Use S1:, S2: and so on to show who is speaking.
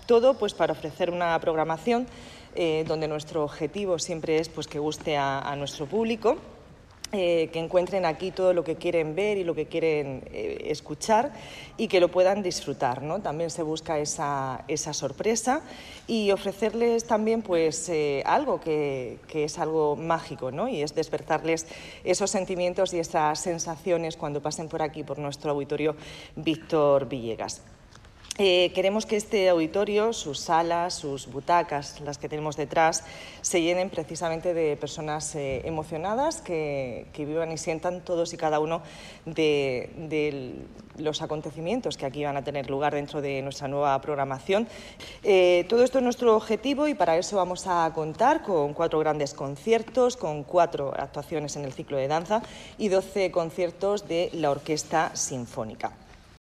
S1: Todo pues para ofrecer una programación donde nuestro objetivo siempre es pues que guste a nuestro público, que encuentren aquí todo lo que quieren ver y lo que quieren escuchar y que lo puedan disfrutar, ¿no? También se busca esa sorpresa y ofrecerles también pues, algo que es algo mágico, ¿no? Y es despertarles esos sentimientos y esas sensaciones cuando pasen por aquí, por nuestro auditorio Víctor Villegas. Queremos que este auditorio, sus salas, sus butacas, las que tenemos detrás, se llenen precisamente de personas emocionadas que vivan y sientan todos y cada uno de los acontecimientos que aquí van a tener lugar dentro de nuestra nueva programación. Todo esto es nuestro objetivo y para eso vamos a contar con 4 grandes conciertos, con 4 actuaciones en el ciclo de danza y 12 conciertos de la Orquesta Sinfónica.